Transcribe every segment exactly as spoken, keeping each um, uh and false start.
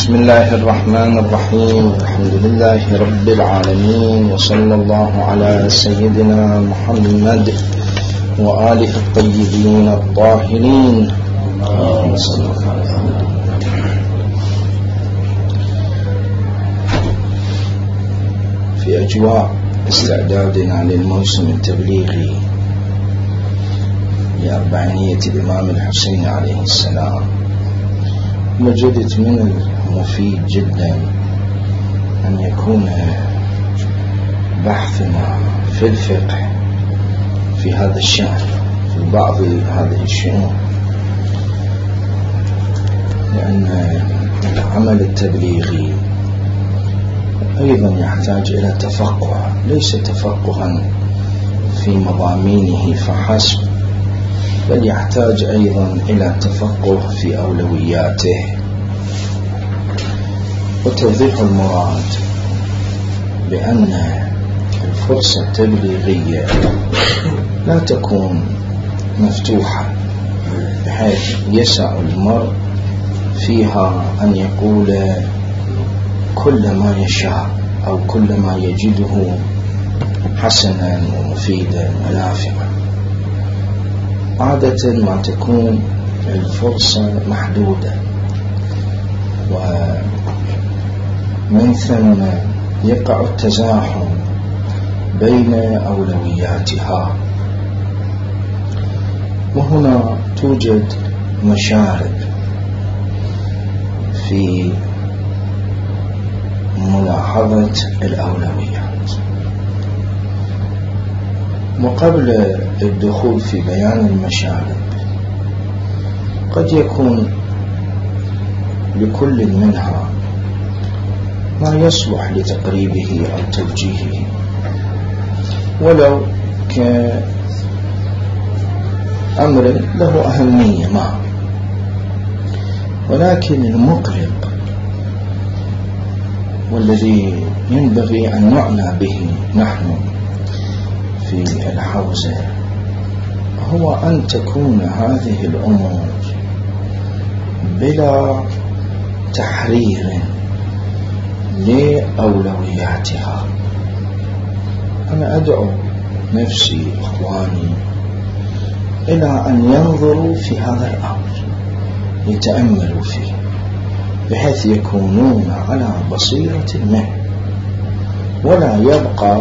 بسم الله الرحمن الرحيم. الحمد لله رب العالمين، وصلى الله على سيدنا محمد وآله الطيبين الطاهرين. في أجواء استعدادنا للموسم التبليغي لأربعينية الإمام الحسين عليه السلام، وجدت من المفيد جدا أن يكون بحثنا في الفقه في هذا الشأن، في بعض هذه الشؤون، لأن العمل التبليغي أيضا يحتاج إلى تفقه، ليس تفقها في مضامينه فحسب، بل يحتاج أيضا إلى تفقه في أولوياته. وتوضيح المراد بأن الفرصة التبليغية لا تكون مفتوحة بحيث يسع المرء فيها أن يقول كل ما يشاء أو كل ما يجده حسنا ومفيدا ونافعا. عادة ما تكون الفرصة محدودة، ومن ثم يقع التزاحم بين أولوياتها، وهنا توجد مشارب في ملاحظة الأولويات. وقبل الدخول في بيان المشارب، قد يكون لكل منها ما يصلح لتقريبه أو توجيهه، ولو كأمر له أهمية ما، ولكن المقلق والذي ينبغي أن نعنى به نحن في الحوزة هو أن تكون هذه الأمور بلا تحرير لأولوياتها. أنا أدعو نفسي إخواني إلى أن ينظروا في هذا الأمر، يتأملوا فيه، بحيث يكونون على بصيرة منه، ولا يبقى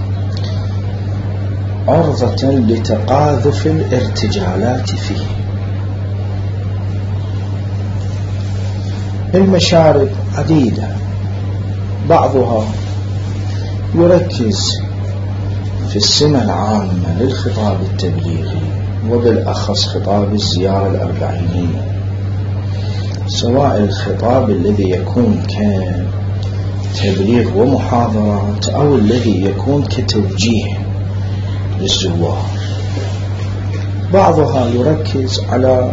عرضة لتقاذف الارتجالات فيه. المشارب عديدة، بعضها يركز في السنة العامة للخطاب التبليغي، وبالأخص خطاب الزيارة الأربعينية، سواء الخطاب الذي يكون كتبليغ ومحاضرات أو الذي يكون كتوجيه للزوار. بعضها يركز على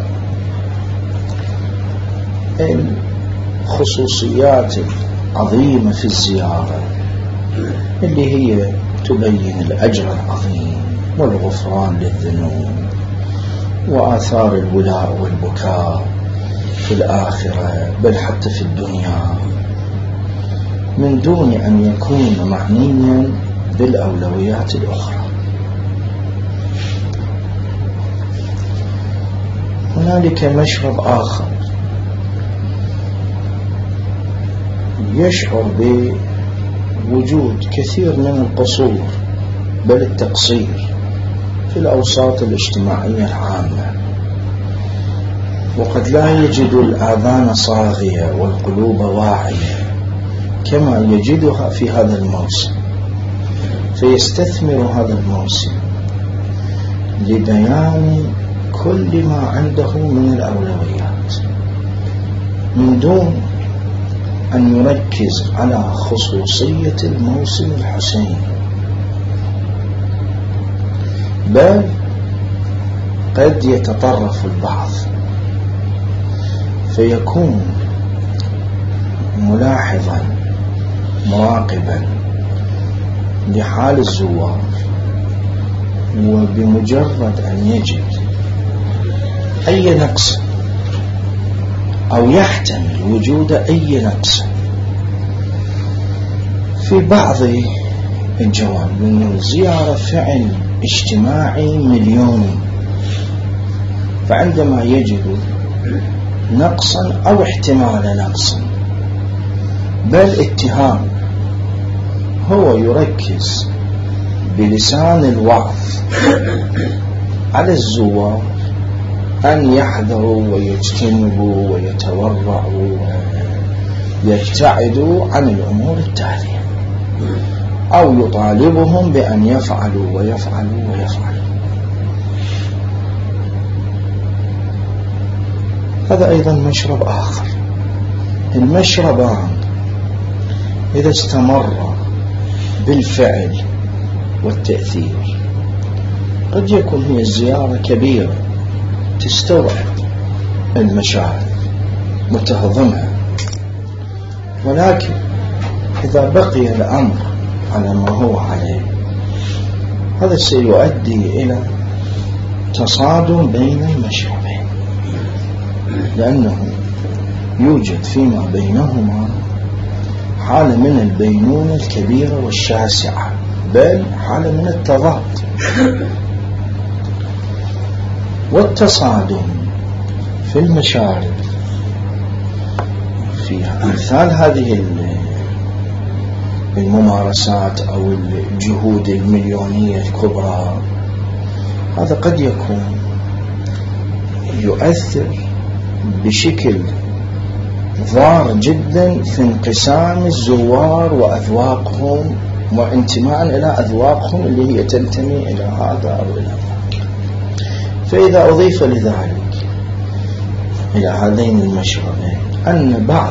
الخصوصيات العظيمة في الزيارة، اللي هي تبين الأجر العظيم والغفران للذنوب وآثار الولاء والبكاء في الآخرة، بل حتى في الدنيا، من دون أن يكون معنيا بالأولويات الأخرى. هنالك مشرب آخر يشعر بوجود كثير من القصور، بل التقصير في الأوساط الاجتماعية العامة، وقد لا يجد الآذان صاغية والقلوب واعية كما يجدها في هذا الموسم، فيستثمر هذا الموسم لبيان كل ما عنده من الأولويات، من دون أن يركز على خصوصية الموسم الحسيني، بل قد يتطرف البعض فيكون ملاحظا مراقبا لحال الزوار، وبمجرد أن يجد أي نقص أو يحتمل وجود أي نقص في بعض الجوانب، إنه الزيارة فعل اجتماعي مليوني، فعندما يجد نقصا أو احتمال نقصا بل اتهام، هو يركز بلسان الوعظ على الزوار أن يحذروا ويجتنبوا ويتورعوا ويبتعدوا عن الأمور التالية، أو يطالبهم بأن يفعلوا ويفعلوا ويفعلوا. هذا أيضا مشرب آخر. المشربان إذا استمر بالفعل والتأثير، قد يكون هي الزيارة كبيرة تستوعب المشاعر وتهضمها، ولكن إذا بقي الأمر على ما هو عليه، هذا سيؤدي إلى تصادم بين المشربين، لأنه يوجد فيما بينهما حالة من البينونة الكبيرة والشاسعة، بل حالة من التضاد. والتصادم في المشارب في أمثال هذه الممارسات أو الجهود المليونية الكبرى، هذا قد يكون يؤثر بشكل ضار جدا في انقسام الزوار وأذواقهم وانتماء إلى أذواقهم اللي هي تنتمي إلى هذا أو إلى ذاك. فإذا أضيف لذلك إلى هذين المشربين أن بعض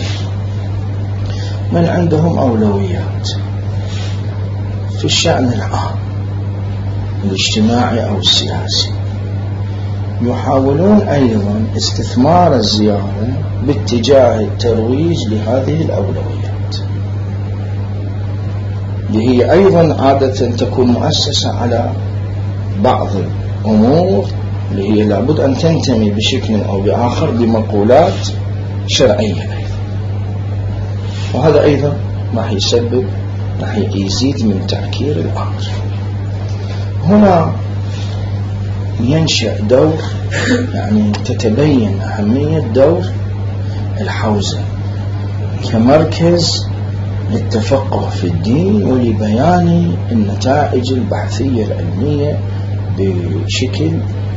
من عندهم أولويات في الشأن العام الاجتماعي أو السياسي، يحاولون أيضا استثمار الزيارة باتجاه الترويج لهذه الأولويات، اللي هي أيضا عادة تكون مؤسسة على بعض الأمور اللي هي لابد أن تنتمي بشكل أو بآخر بمقولات شرعية أيضا. وهذا أيضا راح يسبب راح يزيد من تعكير الأمر. هنا ينشأ دور، يعني تتبين أهمية دور الحوزة كمركز للتفقه في الدين ولبيان النتائج البحثية العلمية بشكل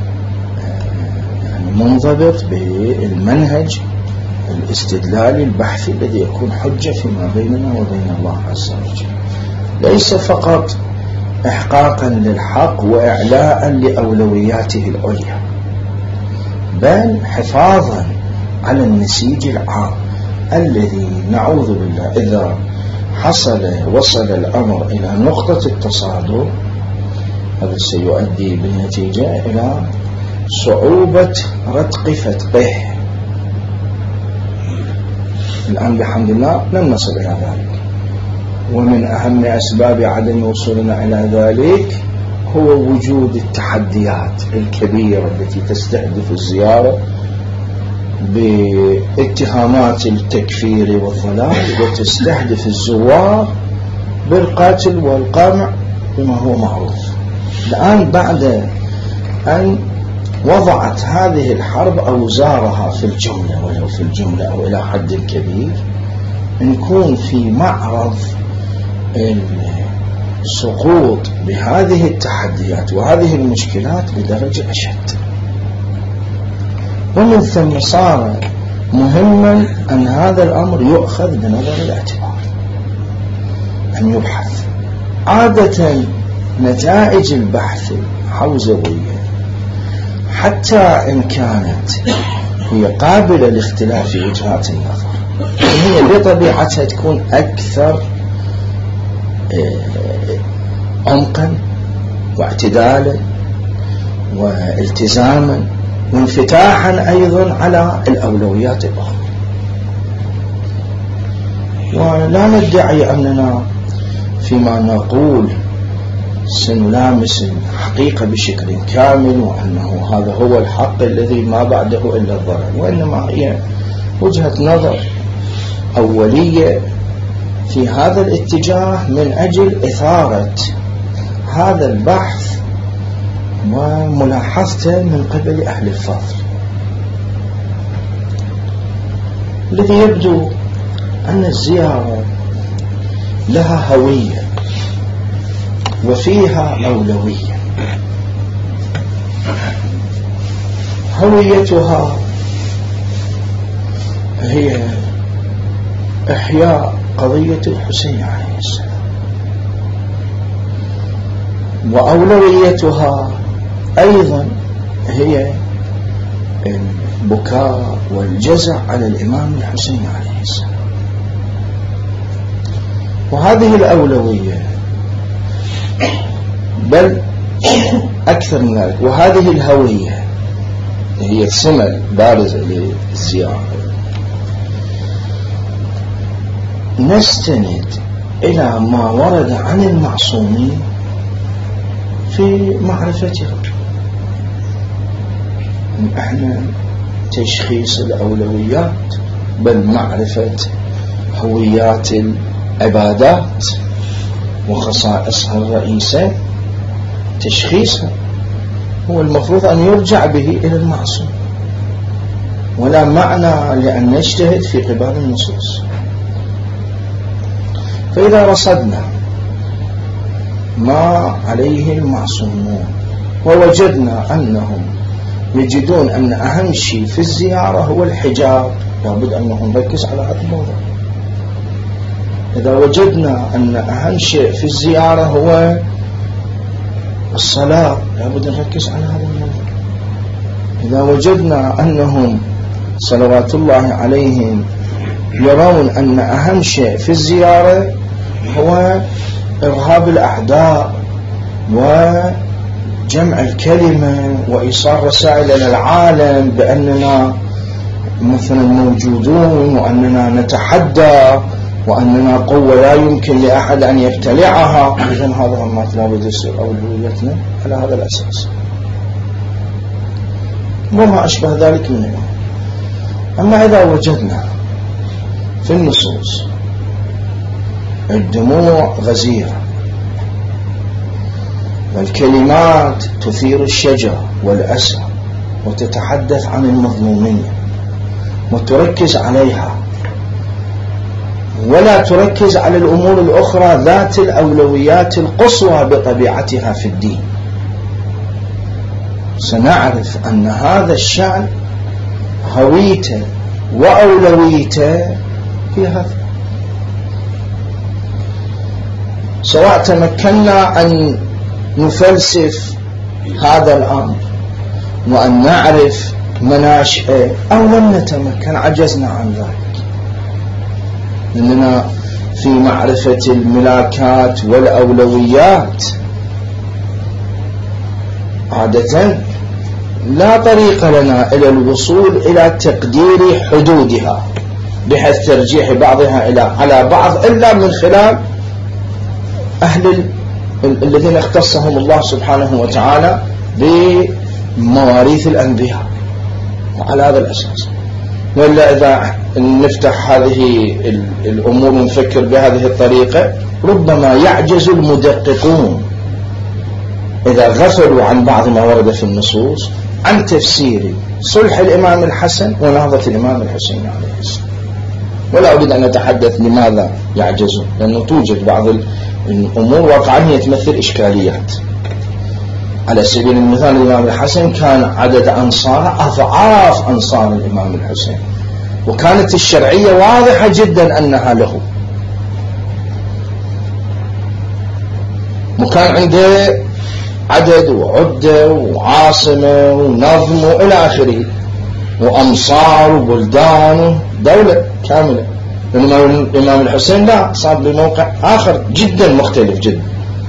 يعني منضبط بالمنهج الاستدلالي البحثي الذي يكون حجة فيما بيننا وبين الله عز وجل، ليس فقط إحقاقا للحق وإعلاء لأولوياته العليا، بل حفاظا على النسيج العام الذي نعوذ بالله إذا حصل وصل الأمر إلى نقطة التصادم، هذا سيؤدي بالنتيجة إلى صعوبة رتق فتقه. الآن بحمد الله لم نصل إلى ذلك، ومن أهم أسباب عدم وصولنا إلى ذلك هو وجود التحديات الكبيرة التي تستهدف الزيارة باتهامات التكفير والضلال، وتستهدف الزوار بالقتل والقمع بما هو معروف. الآن بعد أن وضعت هذه الحرب أوزارها في الجملة ولو في الجملة أو إلى حد كبير، نكون في معرض السقوط بهذه التحديات وهذه المشكلات بدرجة أشد. ومن ثم صار مهما أن هذا الأمر يؤخذ بنظر الاعتبار، أن يبحث. عادة نتائج البحث حوزوية حتى إن كانت هي قابلة لاختلاف وجهات النظر، هي بطبيعتها تكون أكثر عمقا واعتدالا والتزاما وانفتاحا أيضا على الأولويات الأخرى. ولا ندعي أننا فيما نقول سنلامس الحقيقة بشكل كامل، وأنه هذا هو الحق الذي ما بعده إلا الضلال، وإنما هي وجهة نظر أولية في هذا الاتجاه من أجل إثارة هذا البحث وملاحظته من قبل أهل الفضل، الذي يبدو أن الزيارة لها هوية وفيها أولوية. هويتها هي إحياء قضية الحسين عليه السلام، وأولويتها أيضا هي البكاء والجزع على الإمام الحسين عليه السلام. وهذه الأولوية بل أكثر من ذلك، وهذه الهوية هي السمة البارزة للزيارة، نستند إلى ما ورد عن المعصومين في معرفتها. احنا تشخيص الأولويات بل معرفة هويات العبادات وخصائصها الرئيسة، تشخيصها هو المفروض أن يرجع به إلى المعصوم، ولا معنى لأن نجتهد في قبال النصوص. فإذا رصدنا ما عليه المعصومون ووجدنا أنهم يجدون أن أهم شيء في الزيارة هو الحجاب، لابد أنه نركز على هذا الموضوع. إذا وجدنا أن أهم شيء في الزيارة هو الصلاة، لابد نركز على هذا الموضوع. إذا وجدنا أنهم صلوات الله عليهم يرون أن أهم شيء في الزيارة هو إرهاب الأعداء وجمع الكلمة وإيصال رسائل إلى العالم بأننا مثلا موجودون وأننا نتحدى وأننا قوة لا يمكن لأحد أن يبتلعها، إذن هذا ما لابد يصير أولويتنا على هذا الأساس وما أشبه ذلك من الأمور. أما إذا وجدنا في النصوص الدموع غزيرة والكلمات تثير الشجر والأسى وتتحدث عن المظلومية وتركز عليها ولا تركز على الأمور الأخرى ذات الأولويات القصوى بطبيعتها في الدين، سنعرف أن هذا الشأن هويته وأولويته في هذا. سواء تمكنا أن نفلسف هذا الأمر وأن نعرف مناشئه أو لم نتمكن، عجزنا عن ذلك، لأننا في معرفة الملاكات والأولويات عادة لا طريق لنا إلى الوصول إلى تقدير حدودها بحيث ترجيح بعضها إلى على بعض إلا من خلال أهل الذين اختصهم الله سبحانه وتعالى بمواريث الأنبياء، وعلى هذا الأساس. وإلا إذا نفتح هذه الأمور ونفكر بهذه الطريقة ربما يعجز المدققون إذا غفلوا عن بعض ما ورد في النصوص عن تفسير صلح الإمام الحسن ونهضة الإمام الحسين عليه السلام. ولا أريد أن أتحدث لماذا يعجزون، لأنه توجد بعض الأمور واقعا هي تمثل إشكاليات. على سبيل المثال الإمام الحسن كان عدد أنصاره أضعاف أنصار الإمام الحسين، وكانت الشرعية واضحة جدا أنها له، وكان عنده عدد وعدة وعاصمة ونظم وإلى آخره، وأمصار وبلدان دولة كاملة. الإمام الحسين لا، صار بموقع آخر جدا مختلف جدا.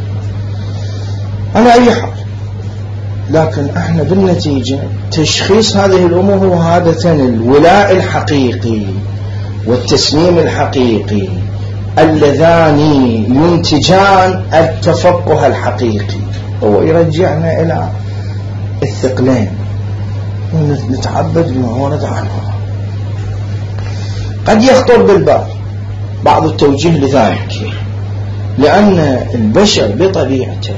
على أي حال، لكن احنا بالنتيجة تشخيص هذه الأمور هو عادة الولاء الحقيقي والتسليم الحقيقي اللذان ينتجان التفقه الحقيقي، هو يرجعنا إلى الثقلين ونتعبد بما ورد عنه. قد يخطر بالبال بعض التوجيه لذلك، لأن البشر بطبيعته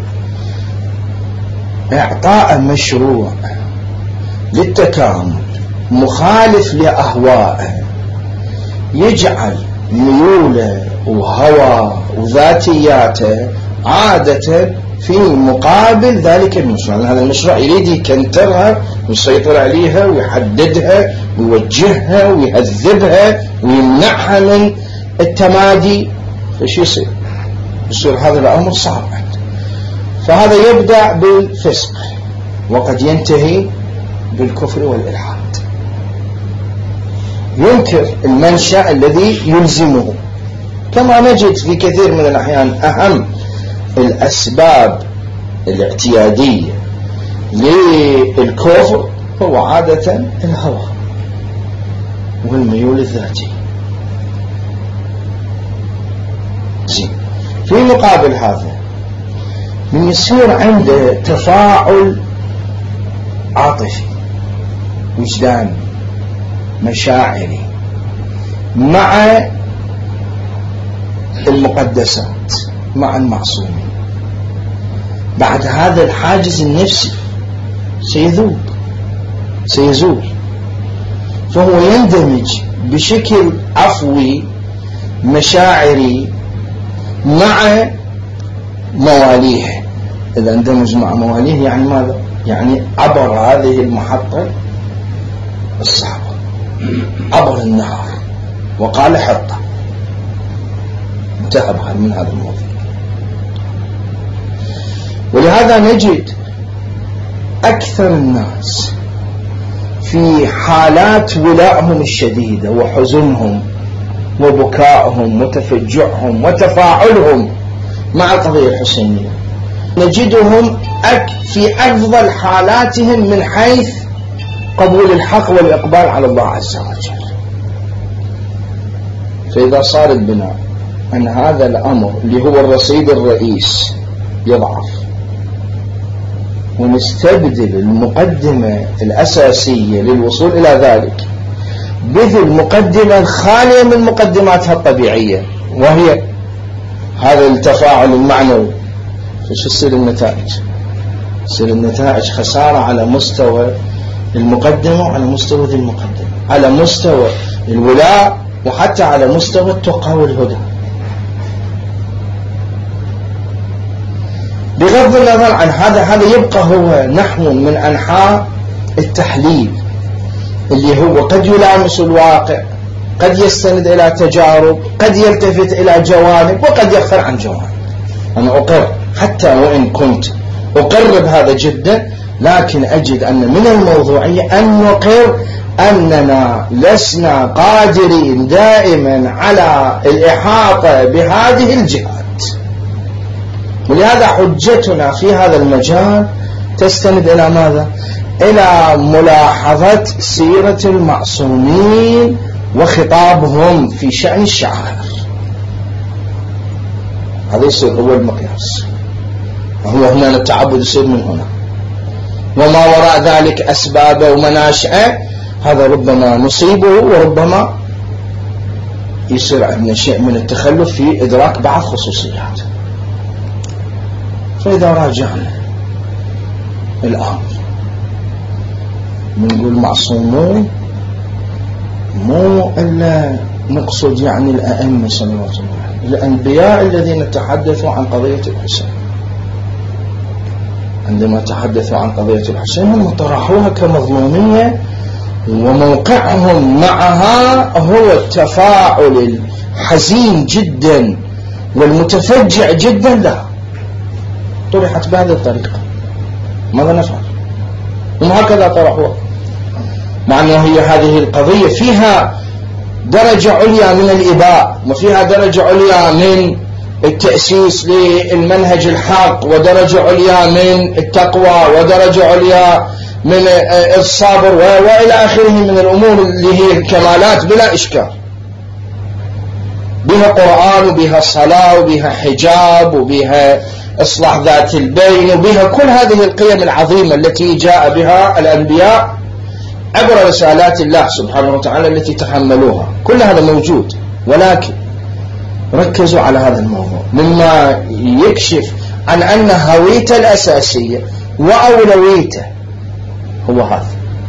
إعطاء مشروع للتكامل مخالف لأهوائه يجعل ميوله وهوى وذاتياته عادة في مقابل ذلك المشروع. هذا المشروع يريد يكنترها ويسيطر عليها ويحددها ويوجهها ويهذبها ويمنعها من التمادي، فشو يصير؟ يصير هذا الأمر صعب. فهذا يبدأ بالفسق وقد ينتهي بالكفر والإلحاد. ينكر المنشأ الذي يلزمه، كما نجد في كثير من الأحيان أهم الأسباب الاعتيادية للكفر هو عادة الهوى والميول الذاتي. زين. في مقابل هذا من يصير عنده تفاعل عاطفي وجداني مشاعري مع المقدسات مع المعصومين، بعد هذا الحاجز النفسي سيذوب سيزول، فهو يندمج بشكل عفوي مشاعري مع مواليه. إذا اندمج مع مواليه يعني ماذا؟ يعني عبر هذه المحطة الصعبة، عبر النهر وقال حطه، انتهى من هذا الموضوع. ولهذا نجد أكثر الناس في حالات ولائهم الشديدة وحزنهم وبكائهم وتفجعهم وتفاعلهم مع القضية الحسينية نجدهم في أفضل حالاتهم من حيث قبول الحق والإقبال على الله عز وجل. فإذا صار البناء أن هذا الأمر اللي هو الرصيد الرئيس يضعف ونستبدل المقدمة الأساسية للوصول إلى ذلك بذل المقدمة الخالية من مقدماتها الطبيعية وهي هذا التفاعل المعنوي، فشو تصير النتائج؟ تصير النتائج خسارة على مستوى المقدمة وعلى مستوى ذي المقدمة، على مستوى الولاء وحتى على مستوى التقى والهدى. بغض النظر عن هذا، هذا يبقى هو نحو من أنحاء التحليل اللي هو قد يلامس الواقع، قد يستند إلى تجارب، قد يلتفت إلى جوانب وقد يغفر عن جوانب. أنا أقر حتى وإن كنت أقرب هذا جدا، لكن أجد أن من الموضوعية أن نقر أننا لسنا قادرين دائما على الإحاطة بهذه الجهات. ولهذا حجتنا في هذا المجال تستند إلى ماذا؟ إلى ملاحظة سيرة المعصومين وخطابهم في شأن الشعائر. هذا يصير هو المقياس، وهو هنا التعبد يصير من هنا، وما وراء ذلك أسبابه ومناشئه هذا ربما نصيبه وربما يصير عندنا شيء من التخلف في إدراك بعض خصوصيات. فإذا راجعنا الآن بنقول معصومون مو إلا نقصد يعني الأئمة صلوات الله، الأنبياء الذين تحدثوا عن قضية الحسين عندما تحدثوا عن قضية الحسين هم طرحوها كمظلومية، وموقعهم معها هو التفاعل الحزين جدا والمتفجع جدا لها. طرحت بهذه الطريقة، ماذا نفعل؟ هم هكذا طرحوها، مع أنه هي هذه القضية فيها درجة عليا من الإباء وفيها درجة عليا من التأسيس للمنهج الحق ودرجة عليا من التقوى ودرجة عليا من الصبر وإلى آخره من الأمور اللي هي الكمالات بلا إشكال، بها قرآن وبها صلاة وبها حجاب وبها إصلاح ذات البين وبها كل هذه القيم العظيمة التي جاء بها الأنبياء عبر رسالات الله سبحانه وتعالى التي تحملوها، كل هذا موجود، ولكن ركزوا على هذا الموضوع مما يكشف عن أن هويته الأساسية وأولويته هو هذا.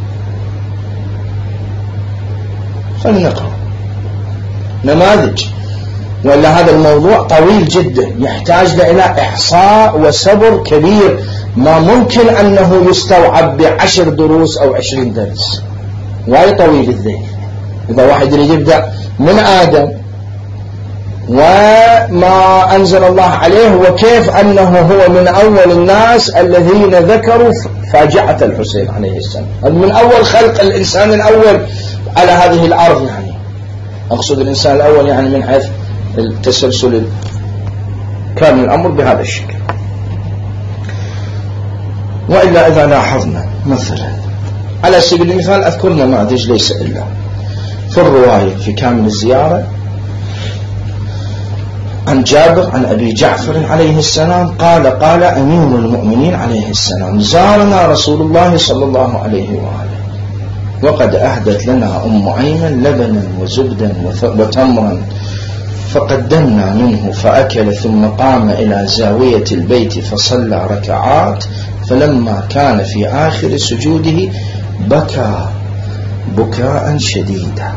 فلنقرأ نماذج، ولا هذا الموضوع طويل جدا يحتاج إلى إحصاء وصبر كبير، ما ممكن أنه يستوعب بعشر دروس أو عشرين درس، وايد طويل الذهن. إذا واحد يريد يبدأ من آدم وما أنزل الله عليه وكيف أنه هو من أول الناس الذين ذكروا فاجعة الحسين عليه السلام، من أول خلق الإنسان الأول على هذه الأرض، يعني أقصد الإنسان الأول يعني من حيث التسلسل كان الأمر بهذا الشكل. وإلا إذا لاحظنا مثلا على سبيل المثال أذكر نماذج ليس إلا في الرواية في كامل الزيارة عن جابر عن أبي جعفر عليه السلام قال قال أمير المؤمنين عليه السلام زارنا رسول الله صلى الله عليه وآله وقد أهدت لنا أم أيمن لبنا وزبدا وتمرا فقدمنا منه فأكل ثم قام إلى زاوية البيت فصلى ركعات، فلما كان في آخر سجوده بكى بكاء شديدا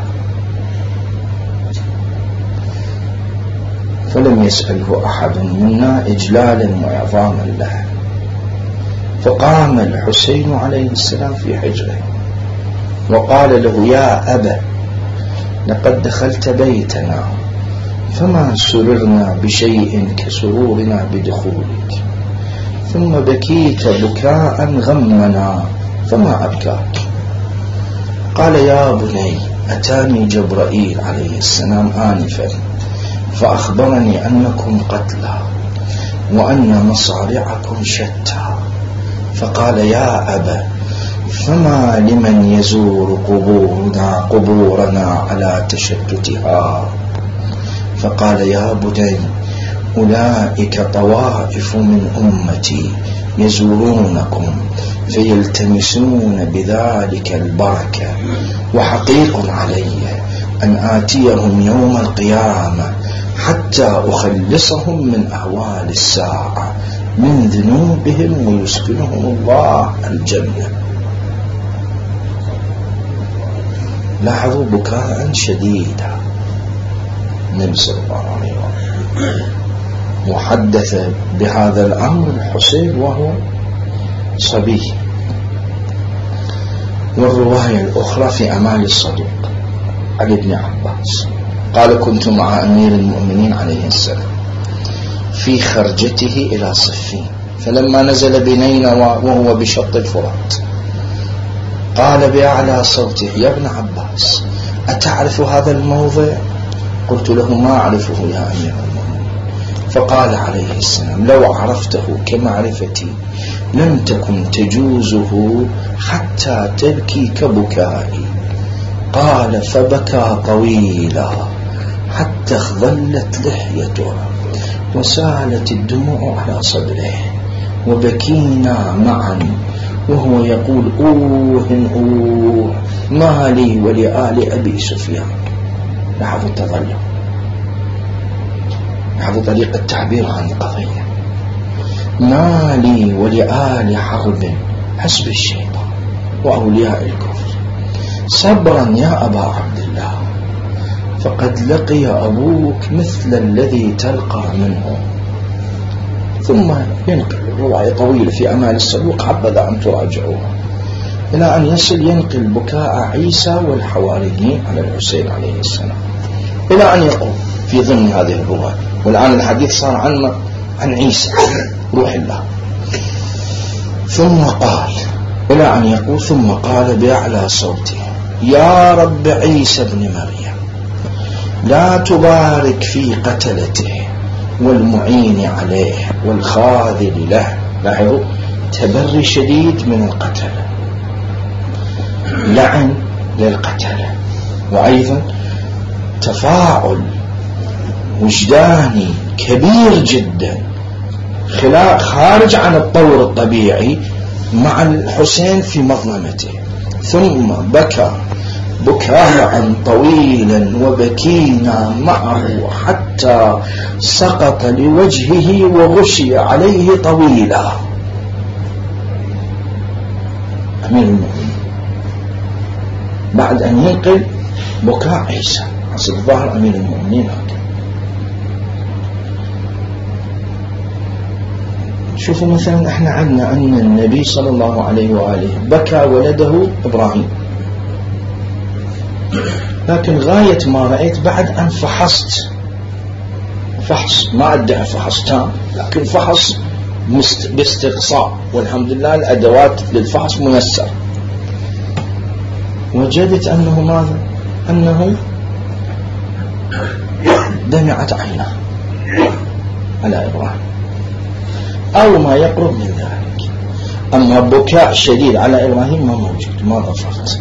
فلم يسأله أحد منا إجلالا وإعظاما له، فقام الحسين عليه السلام في حجره وقال له يا أبا لقد دخلت بيتنا فما سررنا بشيء كسرورنا بدخولك، ثم بكيت بكاء غمنا فما أبكاك. قال يا بني أتاني جبرائيل عليه السلام آنفا فأخبرني أنكم قتلى وأن مصارعكم شتى، فقال يا أبا فما لمن يزور قبورنا قبورنا على تشتتها، فقال يا بني أولئك طوائف من أمتي يزورونكم فيلتمسون بذلك البركة، وحقيق علي أن آتيهم يوم القيامة حتى أخلصهم من أهوال الساعة من ذنوبهم ويسكنهم الله الجنة. لاحظوا بكاء شديدا النبي صلى الله عليه وسلم محدث بهذا الأمر الحسين وهو صبي. والرواية الأخرى في أمال الصدوق علي بن عباس قال كنت مع أمير المؤمنين عليه السلام في خرجته إلى صفين، فلما نزل بنينا وهو بشط الفرات قال بأعلى صوته يا ابن عباس أتعرف هذا الموضع؟ قلت له ما أعرفه يا أمير المؤمنين. فقال عليه السلام لو عرفته كمعرفتي لم تكن تجوزه حتى تبكي كبكائي. قال فبكى طويلا حتى اخضلت لحيته وسالت الدموع على صدره وبكينا معا وهو يقول أوه أوه ما لي ولآل أبي سفيان. لاحظوا التظلم، لاحظوا طريقة التعبير عن القضية، ما لي ولآل حرب حسب الشيطان وأولياء الكفر صبرا يا أبا عبد الله فقد لقي أبوك مثل الذي تلقى منه. ثم ينقل الرواية طويلة في أمال الصدوق حبذا أن تراجعوها إلى أن يصل ينقل بكاء عيسى والحواريين على الحسين عليه السلام إلى أن يقول في ضمن هذه الرواية. والآن الحديث صار عن عن عيسى روح الله. ثم قال إلى أن يقول ثم قال بأعلى صوته يا رب عيسى بن مريم لا تبارك في قتلته والمعين عليه والخاذل له. لاحظوا تبري شديد من القتلة، لعن للقتلة، وأيضا تفاعل وجداني كبير جدا خارج عن الطور الطبيعي مع الحسين في مظلمته. ثم بكى بكاء طويلا وبكينا معه حتى سقط لوجهه وغشي عليه طويلا. أمير المؤمنين بعد أن ينقل بكاء عيسى حسب ظاهر أمير المؤمنين هكذا. شوفوا مثلا احنا عندنا أن النبي صلى الله عليه وآله بكى ولده إبراهيم، لكن غاية ما رأيت بعد أن فحصت فحص، ما أدعي فحص تام، لكن فحص باستقصاء، والحمد لله الأدوات للفحص ميسر، وجدت أنه ماذا؟ أنه دمعت عينه على إبراهيم أو ما يقرب من ذلك. أما بكاء شديد على إبراهيم ما موجود، ما ظفرت.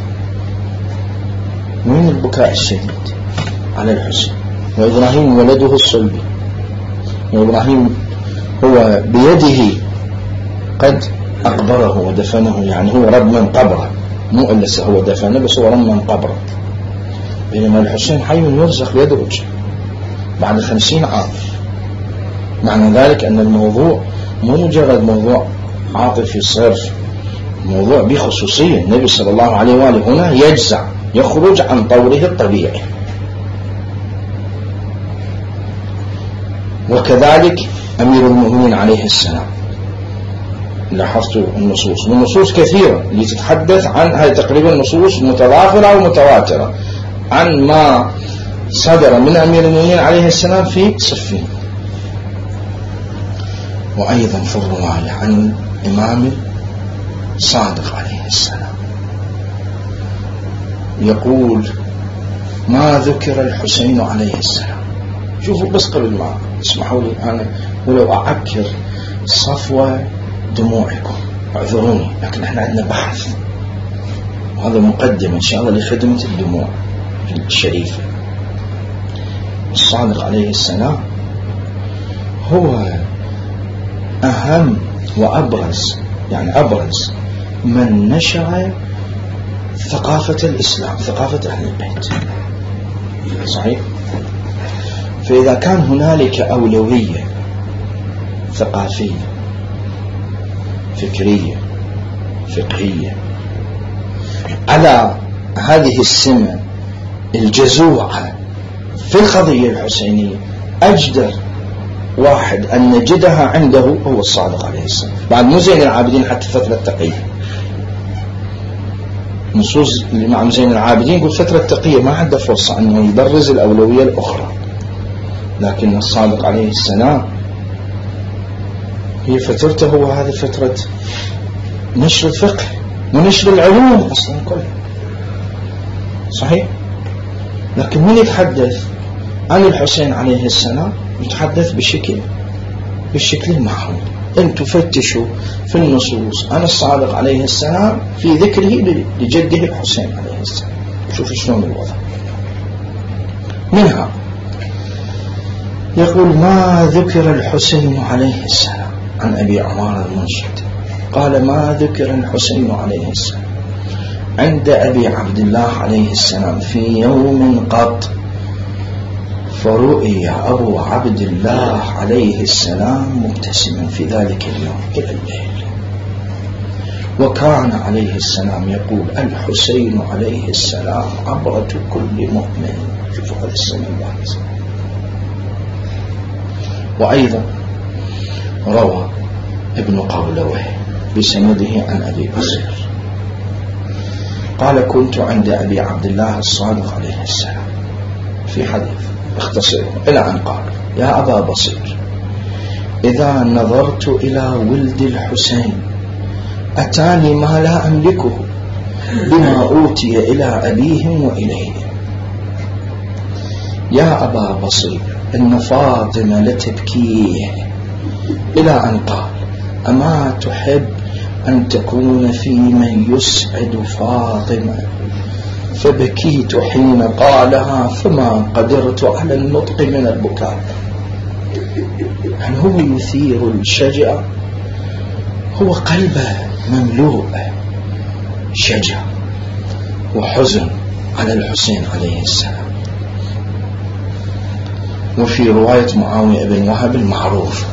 وين البكاء الشديد على الحسين؟ وإبراهيم ولده الصلبي، وإبراهيم هو بيده قد أقبره ودفنه، يعني هو رب من قبره، مو إلا هو دفنه بس هو رب من قبره. بينما الحسين حي يرزق يدرج بعد خمسين عام. معنى ذلك أن الموضوع مو مجرد موضوع عاطفي صرف، موضوع بخصوصية. النبي صلى الله عليه وآله هنا يجزع، يخرج عن طوره الطبيعي. وكذلك أمير المؤمنين عليه السلام، لاحظتوا النصوص، والنصوص كثيرة اللي تتحدث عن هذه تقريبا نصوص متضافرة ومتواترة عن ما صدر من أمير المؤمنين عليه السلام في صفين. وأيضا في الرواية عن الإمام صادق عليه السلام يقول ما ذكر الحسين عليه السلام. شوفوا بس قبل ما اسمحوا لي أنا ولو أعكر صفوة دموعكم اعذروني، لكن احنا عندنا بحث، وهذا مقدم إن شاء الله لخدمة الدموع الشريفة. الصادق عليه السلام هو أهم وأبرز، يعني أبرز من نشر ثقافة الإسلام، ثقافة أهل البيت. صحيح؟ فإذا كان هنالك أولوية ثقافية فكرية فقهية على هذه السمة الجزوعة في القضية الحسينية، أجدر واحد أن نجدها عنده هو الصادق عليه السلام. بعد مو زين العابدين حتى فترة التقية، نصوص الإمام زين العابدين يقول فترة التقية ما عنده فرصة أنه يبرز الأولوية الأخرى، لكن الصادق عليه السلام هي فترته هو هذه فترة نشر الفقه ونشر العلوم أصلا كلها. صحيح؟ لكن من يتحدث عن الحسين عليه السلام يتحدث بشكل بالشكل المعهود. أنتم فتشوا في النصوص عن الصادق عليه السلام في ذكره لجده الحسين عليه السلام، شوفوا شلون الوضع. منها يقول ما ذكر الحسين عليه السلام عن أبي عمار المنشد قال ما ذكر الحسين عليه السلام عند أبي عبد الله عليه السلام في يوم قط فرؤي أبو عبد الله عليه السلام مبتسما في ذلك اليوم إلى الليل. وكان عليه السلام يقول الحسين عليه السلام عبرة كل مؤمن. شوفوا هذا السنة الباحث. وأيضا روى ابن قولوه بسنده عن أبي بصير قال كنت عند أبي عبد الله الصادق عليه السلام في حديث اختصره إلى أن قال يا أبا بصير إذا نظرت إلى ولد الحسين أتاني ما لا أملكه بما أوتي إلى أبيهم وإليهم. يا أبا بصير إن فاطمة لتبكيه إلى أن قال أما تحب أن تكون في من يسعد فاطمة فبكيت حين قالها فما قدرت على النطق من البكاء. يعني هو يثير الشجع، هو قلبه مملوء شجع وحزن على الحسين عليه السلام. وفي رواية معاوية بن وهب المعروف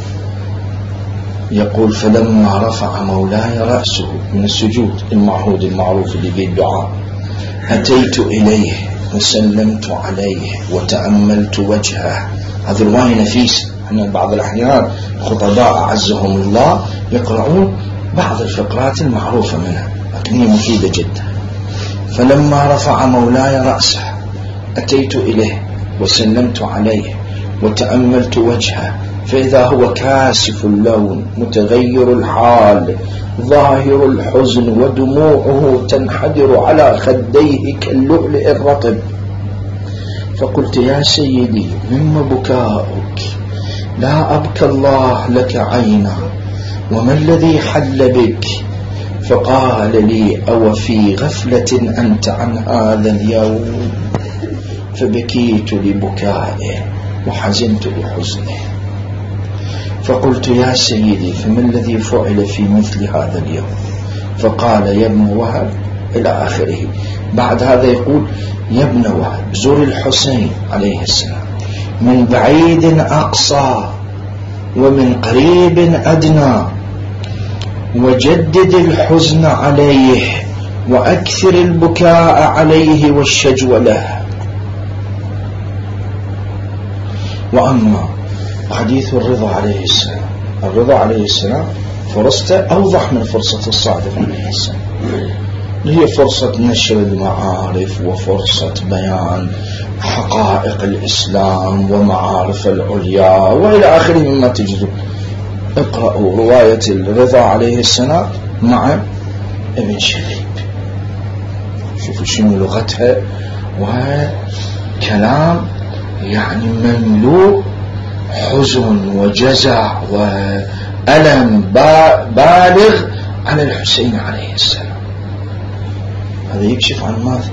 يقول: فلما رفع مولاي رأسه من السجود المعهود المعروف اللي به الدعاء أتيت إليه وسلمت عليه وتأملت وجهه. هذه رواية نفيسة. أن بعض الأحيان خطباء أعزهم الله يقرؤون بعض الفقرات المعروفة منها لكن هي مفيدة جدا. فلما رفع مولاي رأسه أتيت إليه وسلمت عليه وتأملت وجهه فإذا هو كاسف اللون متغير الحال ظاهر الحزن ودموعه تنحدر على خديه كاللؤلؤ الرطب. فقلت: يا سيدي مما بكاؤك؟ لا أبكى الله لك عينا، وما الذي حل بك؟ فقال لي: أو في غفلة أنت عن هذا اليوم؟ فبكيت لبكائه وحزنت لحزنه. فقلت: يا سيدي فما الذي فعل في مثل هذا اليوم؟ فقال: يا ابن وهب إلى آخره. بعد هذا يقول: يا ابن وهب زر الحسين عليه السلام من بعيد أقصى ومن قريب أدنى، وجدد الحزن عليه وأكثر البكاء عليه والشجو له. وأما حديث الرضا عليه السلام، الرضا عليه السلام فرصته أوضح من فرصة الصادق عليه السلام، هي فرصة نشر المعارف وفرصة بيان حقائق الإسلام ومعارف العليا وإلى آخره مما تجدون. اقرأوا رواية الرضا عليه السلام مع ابن شبيب، شوفوا شنو لغتها، وكلام يعني مملوء حزن وجزع وألم بالغ على الحسين عليه السلام. هذا يكشف عن ماذا؟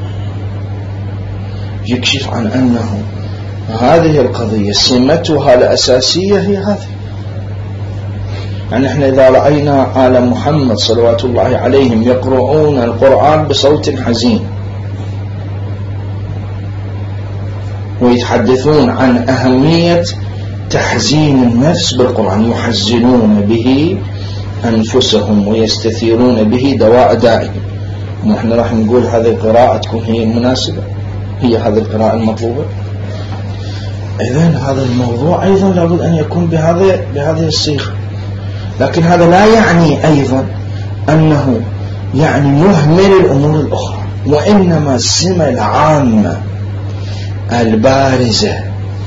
يكشف عن أنه هذه القضية سمتها الأساسية هي هذه. يعني احنا إذا رأينا آل محمد صلوات الله عليهم يقرؤون القرآن بصوت حزين ويتحدثون عن أهمية تحزين النفس بالقرآن، يحزنون به أنفسهم ويستثيرون به دواء دائم، ونحن راح نقول هذه القراءة تكون هي المناسبة، هي هذه القراءة المطلوبة. إذن هذا الموضوع أيضا لابد أن يكون بهذه بهذه الصيغة. لكن هذا لا يعني أيضا أنه يعني يهمل الأمور الأخرى، وإنما السمة العامة البارزة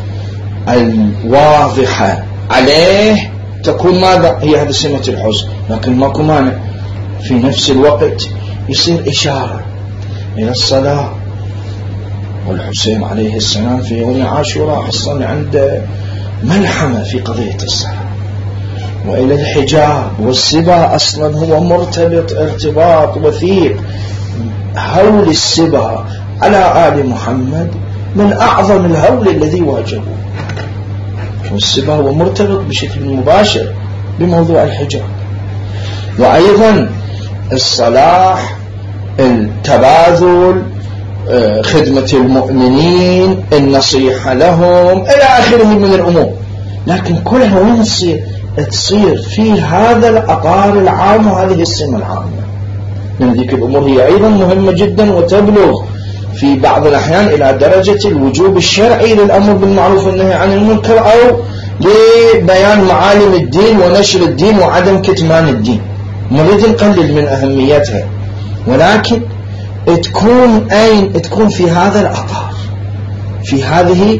الواضحة عليه تكون ماذا؟ هي هذه سمة الحزن. لكن ماكو مانع في نفس الوقت يصير إشارة إلى الصلاة، والحسين عليه السلام في يوم عاشوراء أصلا عنده ملحمة في قضية الصلاة، وإلى الحجاب والسبا أصلا هو مرتبط ارتباط وثيق. هول السبا على آل محمد من أعظم الهول الذي واجهوه، والسبا هو مرتبط بشكل مباشر بموضوع الحجاب. وأيضا الصلاح، التباذل، خدمة المؤمنين، النصيحة لهم إلى آخره من الأمور. لكن كلها وين تصير؟ تصير في هذا الأطار العام وهذه السمة العامة. من ذيك الأمور هي أيضا مهمة جدا وتبلغ في بعض الأحيان إلى درجة الوجوب الشرعي للأمر بالمعروف والنهي عن المنكر، أو لبيان معالم الدين ونشر الدين وعدم كتمان الدين. نريد نقلل من أهميتها، ولكن تكون أين تكون في هذا الأطار، في هذه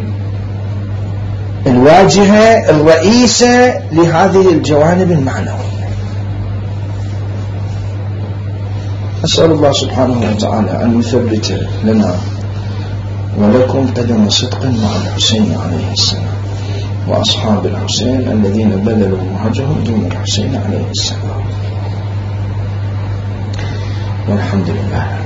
الواجهة الرئيسة لهذه الجوانب المعنوية. أسأل الله سبحانه وتعالى أن يثبت لنا ولكم قدم صدق مع الحسين عليه السلام وأصحاب الحسين الذين بذلوا مهجهم دون الحسين عليه السلام. والحمد لله.